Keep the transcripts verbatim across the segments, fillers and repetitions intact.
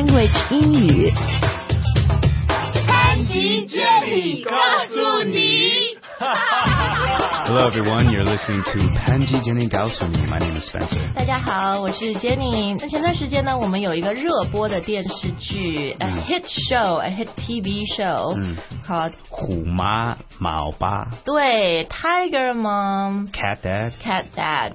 Language 英语。 潘吉接力告诉你。 Hello everyone, you're listening to Panji Jenny 告诉你 My name is Spencer. 大家好，我是 Jenny。那前段时间呢，我们有一个热播的电视剧、嗯、，a hit show, a hit T V show、嗯、called 虎妈毛爸。 对 ，Tiger Mom, Cat Dad, Cat Dad，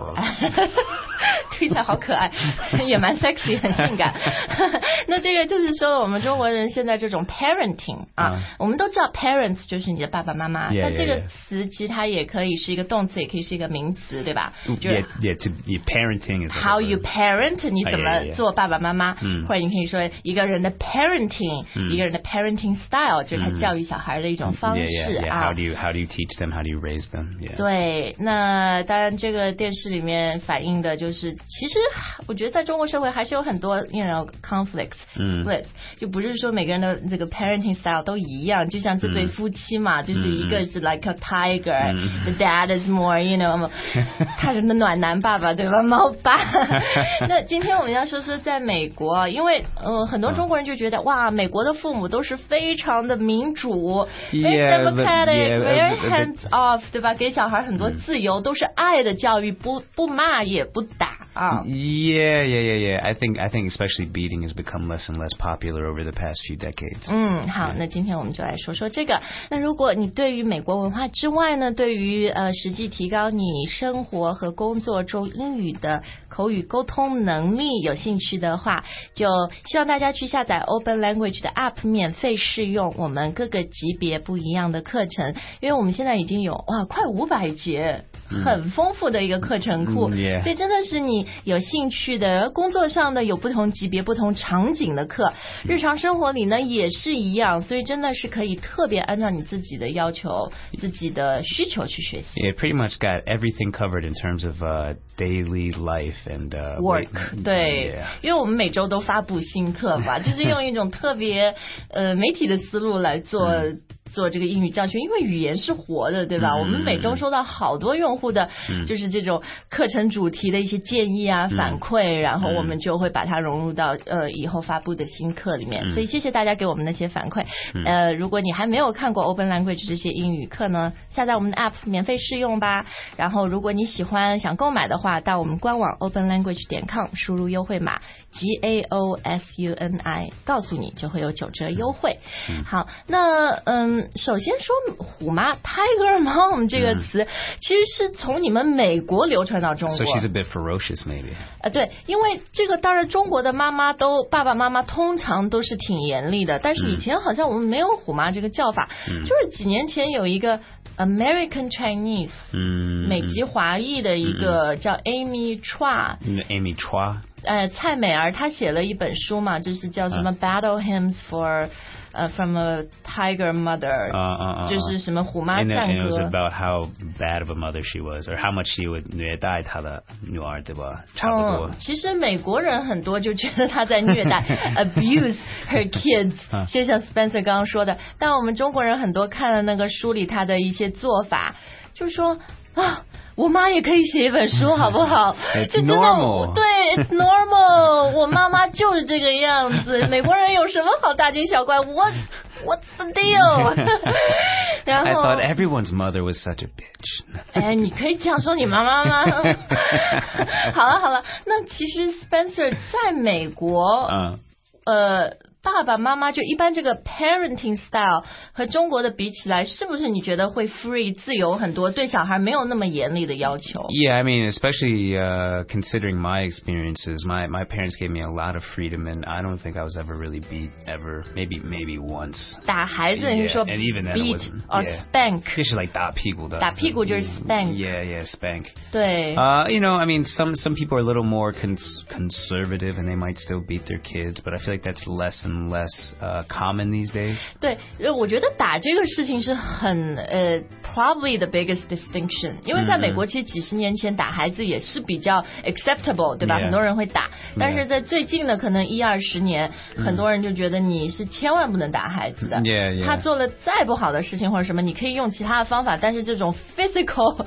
听起来好可爱，也蛮 sexy， 很性感。那这个就是说，我们中国人现在这种 parenting 啊，嗯、我们都知道 parents 就是你的爸爸妈妈， yeah, 但这个 yeah, yeah. 词其实它也可以是一个动词，也可以是一个名词，对吧？ Yeah, yeah, to, yeah, parenting is how you parent， 你怎么做爸爸妈妈， yeah, yeah, yeah. 或者你可以说一个人的 parenting，、嗯、一个人的 parenting style， 就是他教育小孩的一种方式、嗯、 yeah, yeah, yeah. 啊。 How do you how do you teach them? How do you raise them? Yeah. 对，那当然这个电视里面反映的就是，其实我觉得在中国社会还是有很多 you know conflicts， 嗯 splits， 就不是说每个人的这个 parenting style 都一样，就像这对夫妻嘛，嗯、就是一个是 like a tiger， 嗯、the dad is more you know 他是暖男爸爸对吧，猫爸。那今天我们要说说在美国，因为呃很多中国人就觉得、嗯、哇，美国的父母都是非常的民主 ，very democratic， very hands off， 对吧？给小孩很多自由，嗯、都是爱的教育，不不骂也不打。啊、 oh. Yeah, yeah, yeah, yeah. I think, I think especially beating has become less and less popular over the past few decades. 嗯，好， yeah. 那今天我们就来说说这个。那如果你对于美国文化之外呢，对于呃实际提高你生活和工作中英语的口语沟通能力有兴趣的话，就希望大家去下载 Open Language 的 App， 免费试用我们各个级别不一样的课程。因为我们现在已经有哇快五百节。很丰富的一个课程库、 嗯 yeah. 所以真的是你有兴趣的工作上的有不同级别不同场景的课，日常生活里呢也是一样，所以真的是可以特别按照你自己的要求自己的需求去学习。 Yeah, pretty much got everything covered in terms of uh, daily life and uh, work 对、 yeah. 因为我们每周都发布新课嘛，就是用一种特别呃媒体的思路来做、嗯做这个英语教学，因为语言是活的，对吧、嗯、我们每周收到好多用户的、嗯、就是这种课程主题的一些建议啊、嗯、反馈，然后我们就会把它融入到呃以后发布的新课里面、嗯、所以谢谢大家给我们那些反馈、嗯、呃，如果你还没有看过 Open Language 这些英语课呢，下载我们的 App 免费试用吧，然后如果你喜欢想购买的话，到我们官网 open language 点 com 输入优惠码 G A O S U N I 告诉你就会有九折优惠、嗯、好，那嗯首先说虎妈 Tiger Mom 这个词、嗯、其实是从你们美国流传到中国。 So she's a bit ferocious maybe、 呃、对，因为这个当然中国的妈妈都爸爸妈妈通常都是挺严厉的，但是以前好像我们没有虎妈这个叫法、嗯、就是几年前有一个 American Chinese、嗯、美籍华裔的一个、嗯、叫 Amy Chua、 嗯、Amy Chua 呃，蔡美儿她写了一本书嘛，就是叫什么、uh, Battle Hymns for 呃、uh, From a Tiger Mother、uh, uh, uh, 就是什么虎妈赞歌。 And it was about how bad of a mother she was, or how much she would 虐待她的女儿，对吧？差不多。 嗯，其实美国人很多就觉得她在虐待abuse her kids， 就像 Spencer 刚刚说的。但我们中国人很多看了那个书里她的一些做法，就是说啊。我妈也可以写一本书好不好？ It's normal。 对 It's normal 我妈妈就是这个样子。美国人有什么好大惊小怪？ What, What's the deal？ 然后 I thought everyone's mother was such a bitch。 哎，你可以这样说你妈妈吗？好了好了，那其实 Spencer 在美国、嗯、呃爸爸妈妈就一般这个 parenting style 和中国的比起来，是不是你觉得会 free 自由很多，对小孩没有那么严厉的要求？ Yeah, I mean, especially uh, considering my experiences, my my parents gave me a lot of freedom, and I don't think I was ever really beat ever. Maybe maybe once. 打孩子，你说 yeah, and even then beat it or yeah. spank？ 就是 like 打屁股的， 打屁股就是 spank。 Yeah, yeah, spank. 对。 Uh, you know, I mean, some some people are a little more cons- conservative, and they might still beat their kids, but I feel like that's less and less. Uh, common these days. 对，我觉得打这个事情是很呃 probably the biggest distinction， 因为在美国其实几十年前打孩子也是比较 acceptable， 对吧？ Yeah. 很多人会打，但是在最近的可能一二十年， Yeah. 很多人就觉得你是千万不能打孩子的。 Yeah, yeah. 他做了再不好的事情或者什么，你可以用其他的方法，但是这种 physical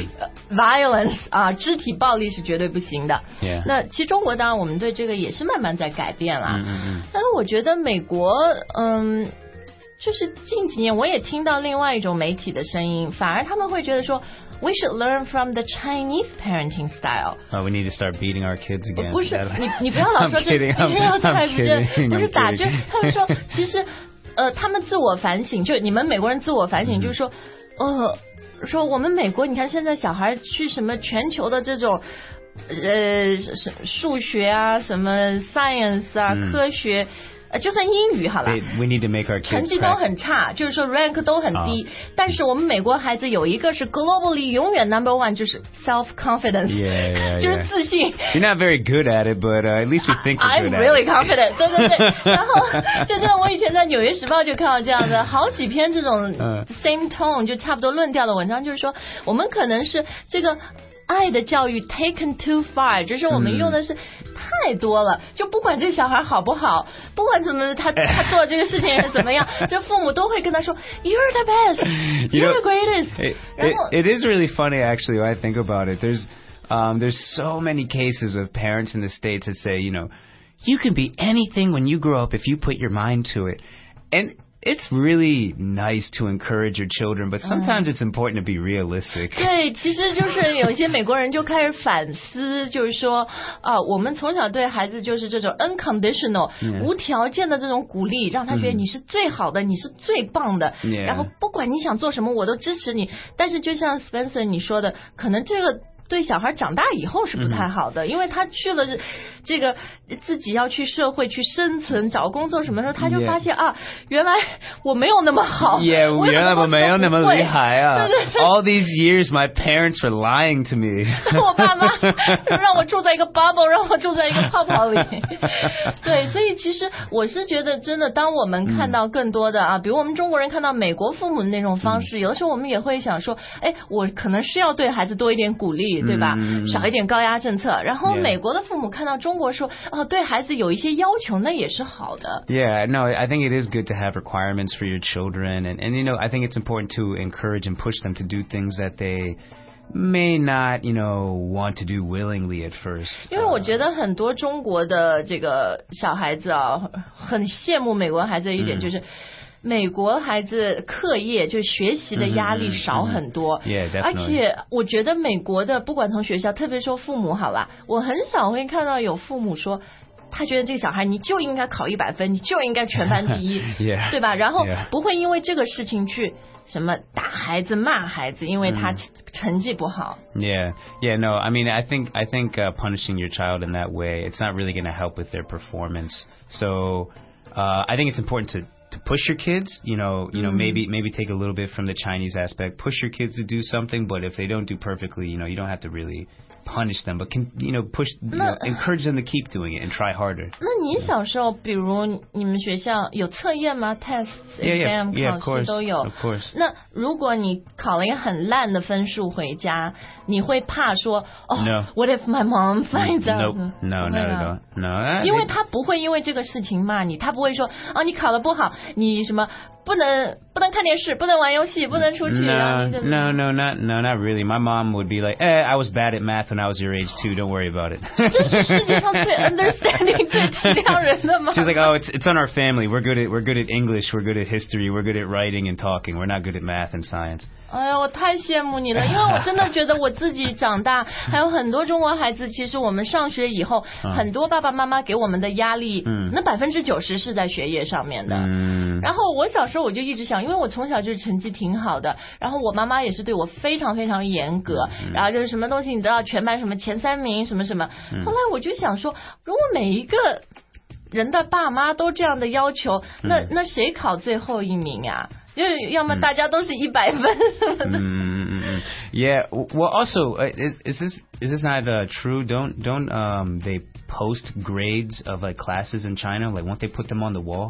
violence 啊，肢体暴力是绝对不行的。 Yeah. 那其实中国当然我们对这个也是慢慢在改变了， 嗯嗯嗯， 但是我觉得美国，嗯。就是近几年我也听到另外一种媒体的声音，反而他们会觉得说 we should learn from the Chinese parenting style. Oh, we need to start beating our kids again. 不是，你你不要老说这，你不要太不是不是打，就他们说其实呃他们自我反省，就你们美国人自我反省，就是说呃说我们美国你看现在小孩去什么全球的这种呃数学啊什么 science 啊、嗯、科学。呃，就算英语好了 We need to make our kids 成绩都很差，就是说 rank 都很低， oh. 但是我们美国孩子有一个是 globally 永远 number one， 就是 self confidence， yeah, yeah, 就是自信。 You're not very good at it, but uh, at least we think we're good I'm really at it. confident 对对对，然后就这样，我以前在纽约时报就看到这样的好几篇这种 same tone 就差不多论调的文章，就是说我们可能是这个爱的教育 taken too far， 就是我们用的是太多了，嗯、就不管这个小孩好不好，不管怎么他他做这个事情是怎么样，这父母都会跟他说 You're the best, You're the greatest. It, it, it is really funny actually when I think about it. There's um, there's so many cases of parents in the States that say, you know, you can be anything when you grow up if you put your mind to it. And it's really nice to encourage your children, but sometimes it's important to be realistic. 对，其实就是有些美国人就开始反思，就是说啊，我们从小对孩子就是这种 unconditional、yeah. 无条件的这种鼓励，让他觉得你是最好的， mm. 你是最棒的， yeah. 然后不管你想做什么，我都支持你。但是就像 Spencer 你说的，可能这个对小孩长大以后是不太好的， mm-hmm. 因为他去了这个自己要去社会去生存找工作什么时候，他就发现 yeah. 啊，原来我没有那么好， yeah, 原来我没有那么厉害啊。All these years my parents were lying to me. 我爸妈让我住在一个 bubble， 让我住在一个泡泡里。对，所以其实我是觉得真的，当我们看到更多的啊，比如我们中国人看到美国父母的那种方式， 有的时候我们也会想说，哎，我可能是要对孩子多一点鼓励，对吧？ 少一点高压政策，然后美国的父母看到中国说，哦，对孩子有一些要求，那也是好的。 Yeah, no, I think it is good to have requirements for your children, and and you know, I think it's important to encourage and push them to do things that they may not, you know, want to do willingly at first. 因为我觉得很多中国的这个小孩子啊，很羡慕美国孩子的一点就是。嗯，美国孩子课业就学习的压力少很多， mm-hmm, mm-hmm. Yeah, 而且我觉得美国的不管从学校，特别说父母好吧，我很少会看到有父母说他觉得这个小孩你就应该考一百分，你就应该全班第一， yeah, 对吧？然后 yeah. 不会因为这个事情去什么打孩子骂孩子，因为他成绩不好。 Yeah, yeah, no, I mean, I think, I think uh, punishing your child in that way, it's not really going to help with their performance. So uh, I think it's important to to push your kids, you know, you know, mm-hmm. maybe maybe take a little bit from the Chinese aspect, push your kids to do something, but if they don't do perfectly, you know, you don't have to really punish them, but can, you know, push, you know, encourage them to keep doing it and try harder. 那你小时候，比如你们学校有测验吗 ？Tests, exam, yeah, yeah, 考试都有。 Of course. 那如果你考了一个很烂的分数回家，你会怕说，哦、 oh, 、 ，What if my mom finds out? No, no, not at all. No. 因为他不会因为这个事情骂你，他不会说，啊，你考得不好，你什么。不能不能看电视，不能玩游戏，不能出去。 No, no, no, not no, not really. My mom would be like, "Eh, I was bad at math when I was your age too. Don't worry about it." 这是世界上最 understanding 最体谅人的吗？ She's like, "Oh, it's it's on our family. We're good at we're good at English. We're good at history. We're good at writing and talking. We're not good at math and science." 哎呀，我太羡慕你了，因为我真的觉得我自己长大，还有很多中国孩子，其实我们上学以后，嗯、很多爸爸妈妈给我们的压力，嗯、那百分之九十是在学业上面的。嗯、然后我小时候我就一直想，因为我从小就是成绩挺好的，然后我妈妈也是对我非常非常严格，嗯、然后就是什么东西你都要全班什么前三名什么什么。嗯、后来我就想说，如果每一个人的爸妈都这样的要求，那、嗯、那谁考最后一名呀？就要么大家都是一百分什么的。 Mm-hmm. Yeah. Well, also, is, is this is this not uh, true? Don't don't um they post grades of like classes in China? Like, won't they put them on the wall?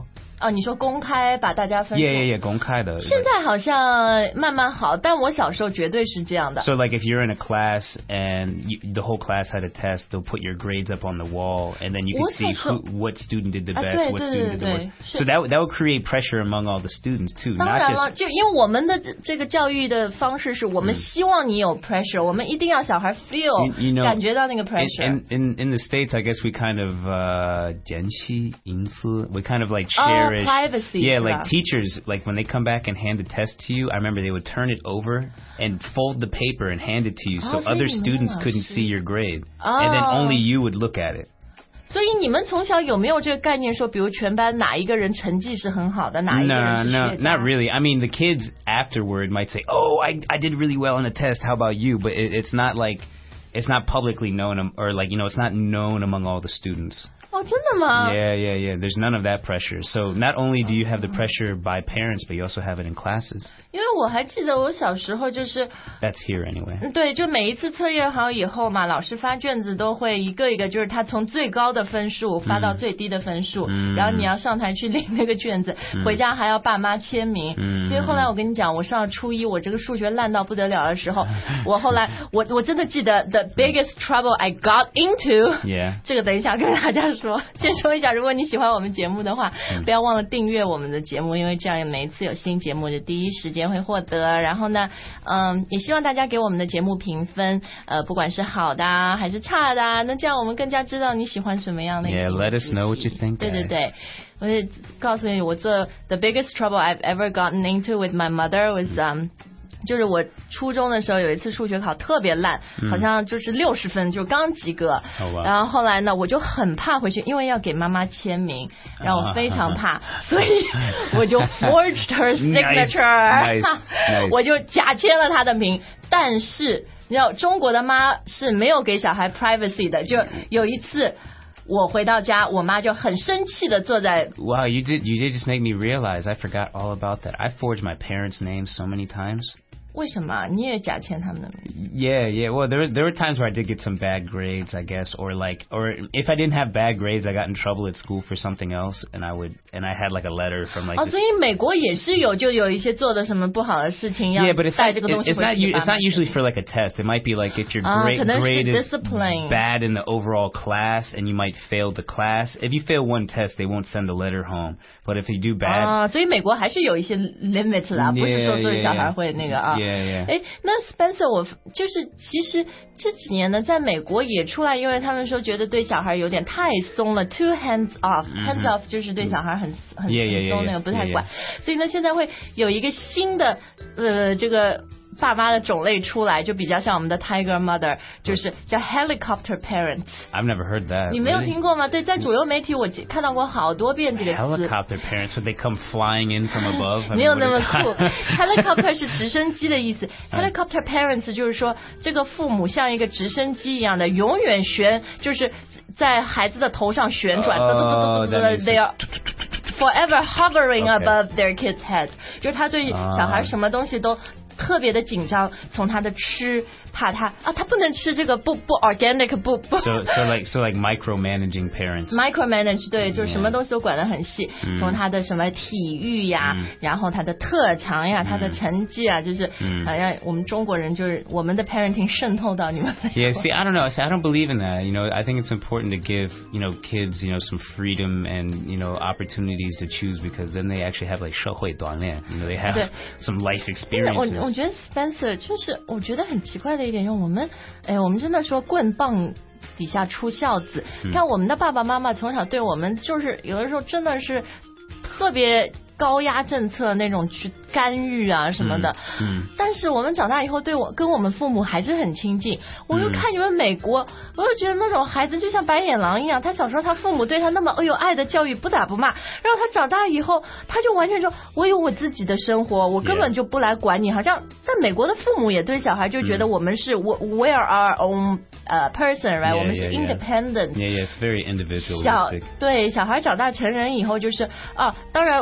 哦，你说公开把大家分数 Yeah, yeah, yeah, 公开的。 现在好像慢慢好，但我小时候绝对是这样的。 So like if you're in a class and you, the whole class had a test, they'll put your grades up on the wall, and then you can see who, what student did the best, 啊、 what student did the worst. So that that would create pressure among all the students too. 当然了， not just, 就因为我们的这个教育的方式是我们希望你有 pressure，、嗯、我们一定要小孩 feel you, you know, 感觉到那个 pressure. In, in, in the States, I guess we kind of, uh, 简细隐私, we kind of like cherish. Oh, privacy. Yeah, like teachers, like when they come back and hand a test to you, I remember they would turn it over and fold the paper and hand it to you so oh, other students couldn't see your grade. Oh. And then only you would look at it. 所以你们从小有没有这个概念说，比如全班哪一个人成绩是很好的，哪一个人是学 No, 渣 no, not really. I mean, the kids afterward might say, oh, I, I did really well on the test. How about you? But it, it's not like, it's not publicly known, or like, you know, it's not known among all the students. 哦，真的吗？ Yeah, yeah, yeah. There's none of that pressure. So not only do you have the pressure by parents, but you also have it in classes. 因为我还记得我小时候就是 That's here anyway. 对，就每一次测验好以后嘛，老师发卷子都会一个一个，就是他从最高的分数发到最低的分数， 嗯、 然后你要上台去领那个卷子，嗯、回家还要爸妈签名。嗯、所以后来我跟你讲，我上初一，我这个数学烂到不得了的时候，我后来我我真的记得 the biggest trouble I got into。 Yeah. 这个等一下跟大家说，先说一下，如果你喜欢我们节目的话，嗯、不要忘了订阅我们的节目，因为这样每一次有新节目就第一时间会获得。然后呢，嗯，也希望大家给我们的节目评分，呃，不管是好的啊还是差的啊，那这样我们更加知道你喜欢什么样的。 Yeah, let us know what you think. 对对对，我就告诉你，我做 the biggest trouble I've ever gotten into with my mother was um。就是我初中的时候有一次数学考特别烂，嗯、好像就是六十分，就刚及格。Oh, wow. 然后后来呢，我就很怕回去，因为要给妈妈签名，然后我非常怕， uh, 所以我就 forged her signature， nice, nice. 我就假签了她的名。但是你知道，中国的妈是没有给小孩 privacy 的，就有一次。我回到家，我妈就很生气的坐在。 Wow, you did you did just make me realize I forgot all about that. I forged my parents' names so many times. 为什么你也假签他们的名 ？Yeah, yeah. Well, there there were times where I did get some bad grades, I guess, or like, or if I didn't have bad grades, I got in trouble at school for something else, and I would, and I had like a letter from like. 哦，所以美国也是有，就有一些做的什么不好的事情要 yeah, but it's 带这个东西 it's 回 not 去 it's not usually for like a test. It might be like if your grade, 可能是 grade is discipline. bad in the overall class, and you might fail the class. If you fail one test, they won't send a letter home. But if you do bad, 啊，所以美国还是有一些 limit 啦， yeah, 不是说所有 yeah, 小孩会那个啊。 Yeah, yeah. 哎，那 Spencer， 我就是其实这几年呢，在美国也出来，因为他们说觉得对小孩有点太松了 ，too hands off，hands off 就是对小孩很很很松那个不太管，所以呢，现在会有一个新的呃这个。爸妈的种类出来，就比较像我们的 Tiger Mother， 就是叫 Helicopter Parents。 I've never heard that. 你没有听过吗？对，在主流媒体我看到过好多遍这个词。 Helicopter Parents, would they come flying in from above? 没有那么酷。Helicopter 是直升机的意思。Helicopter Parents 就是说，这个父母像一个直升机一样的，永远旋，就是在孩子的头上旋转，嘚嘚嘚嘚嘚嘚 ，They are forever hovering above their kids' heads。就是他对小孩什么东西都。特别的紧张，从他的吃怕他啊，他不能吃这个不不 organic 不不。 So so like so like micromanaging parents. Micromanage 对，就什么东西都管得很细，从他的什么体育呀，然后他的特长呀，他的成绩啊，就是好像我们中国人就是我们的 parenting 渗透到你们。 Yeah, see, I don't know. See, I don't believe in that. You know, I think it's important to give you know kids you know some freedom and you know opportunities to choose because then they actually have like 社会锻炼 You know, they have some life experiences. 我觉得 Spencer 就是我觉得很奇怪的一点，就是我们哎，我们真的说棍棒底下出孝子。你看我们的爸爸妈妈从小对我们就是有的时候真的是特别高压政策那种去干预啊什么的，嗯嗯、但是我们长大以后对我跟我们父母还是很亲近。我又看你们美国，我又觉得那种孩子就像白眼狼一样，他小时候他父母对他那么有爱的教育，不打不骂，然后他长大以后他就完全说我有我自己的生活，我根本就不来管你。好像在美国的父母也对小孩就觉得我们是、嗯、we are our own 呃、uh, person right、yeah, 我们是 independent。 Yeah, yeah, it's very individualistic. 小对小孩长大成人以后就是啊，当然我们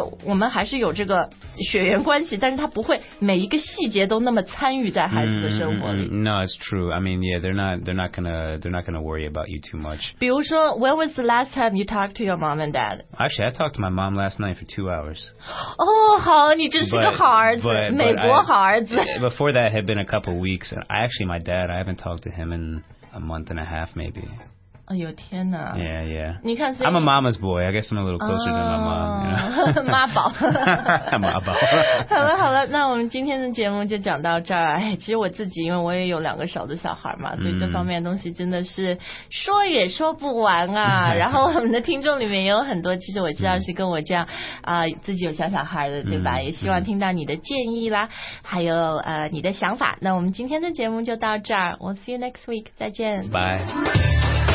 能还是有这个血缘关系，但是他不会每一个细节都那么参与在孩子的生活里。 Mm, no, it's true. I mean, yeah, they're not, they're not gonna, they're not gonna worry about you too much. 比如说 when was the last time you talked to your mom and dad? Actually, I talked to my mom last night for two hours. 哦，好，你真是个好儿子， but, but, 美国好儿子。 I, before that, it had been a couple of weeks. And I actually, my dad, I haven't talked to him in a month and a half, maybe. 哎呦天哪 Yeah, yeah. 你看，所以 I'm a mama's boy. I guess I'm a little closer to my mom. You know? 妈宝。 妈宝。 好了好了，那我们今天的节目就讲到这儿。哎，其实我自己因为我也有两个小的小孩嘛，所以这方面的东西真的是说也说不完啊。然后我们的听众里面也有很多，其实我知道是跟我这样啊、呃、自己有小小孩的，对吧？也希望听到你的建议啦，还有呃你的想法。那我们今天的节目就到这儿，我 see you next week， 再见。 Bye.